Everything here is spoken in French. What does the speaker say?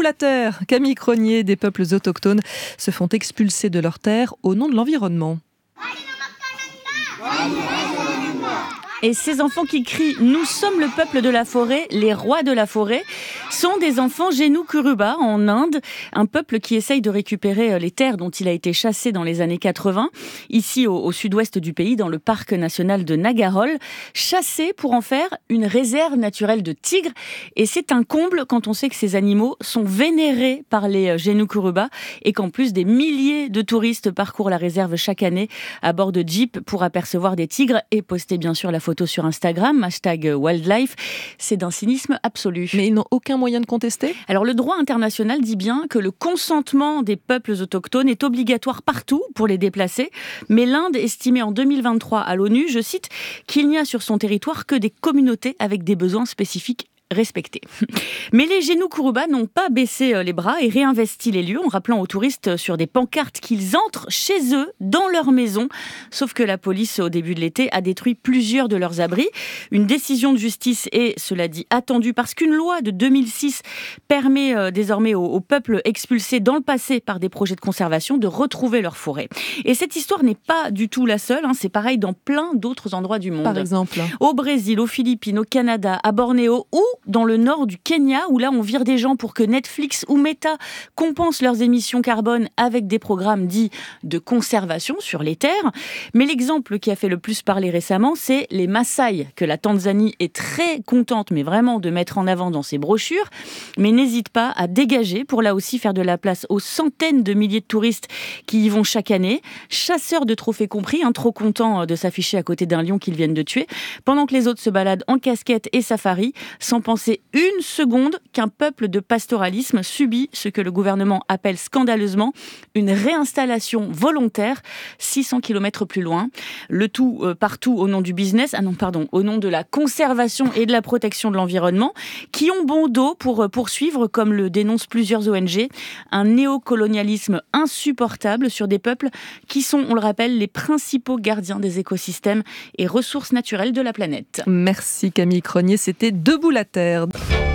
la terre. Camille Cronier, des peuples autochtones se font expulser de leurs terres au nom de l'environnement. Et ces enfants qui crient « Nous sommes le peuple de la forêt, les rois de la forêt » sont des enfants Genu-Kuruba en Inde, un peuple qui essaye de récupérer les terres dont il a été chassé dans les années 80, ici au sud-ouest du pays, dans le parc national de Nagarhol, chassé pour en faire une réserve naturelle de tigres. Et c'est un comble quand on sait que ces animaux sont vénérés par les Genu-Kuruba et qu'en plus des milliers de touristes parcourent la réserve chaque année à bord de jeeps pour apercevoir des tigres et poster bien sûr la photo sur Instagram, #wildlife. C'est d'un cynisme absolu. Mais ils n'ont aucun moyen de contester ? Alors le droit international dit bien que le consentement des peuples autochtones est obligatoire partout pour les déplacer, mais l'Inde estimait en 2023 à l'ONU, je cite, qu'il n'y a sur son territoire que des communautés avec des besoins spécifiques respectés. Mais les Genu-Kuruba n'ont pas baissé les bras et réinvesti les lieux en rappelant aux touristes sur des pancartes qu'ils entrent chez eux, dans leur maison. Sauf que la police, au début de l'été, a détruit plusieurs de leurs abris. Une décision de justice est, cela dit, attendue parce qu'une loi de 2006 permet désormais aux peuples expulsés dans le passé par des projets de conservation de retrouver leur forêt. Et cette histoire n'est pas du tout la seule, c'est pareil dans plein d'autres endroits du monde. Par exemple ? Au Brésil, aux Philippines, au Canada, à Bornéo ou dans le nord du Kenya, où là on vire des gens pour que Netflix ou Meta compensent leurs émissions carbone avec des programmes dits de conservation sur les terres. Mais l'exemple qui a fait le plus parler récemment, c'est les Maasai, que la Tanzanie est très contente, mais vraiment de mettre en avant dans ses brochures, mais n'hésite pas à dégager pour là aussi faire de la place aux centaines de milliers de touristes qui y vont chaque année, chasseurs de trophées compris, trop contents de s'afficher à côté d'un lion qu'ils viennent de tuer, pendant que les autres se baladent en casquette et safari, sans penser une seconde qu'un peuple de pastoralisme subit ce que le gouvernement appelle scandaleusement une réinstallation volontaire 600 km plus loin. Le tout partout au nom du business, au nom de la conservation et de la protection de l'environnement, qui ont bon dos pour poursuivre, comme le dénoncent plusieurs ONG, un néocolonialisme insupportable sur des peuples qui sont, on le rappelle, les principaux gardiens des écosystèmes et ressources naturelles de la planète. Merci Camille Cronier, c'était Debout la terre.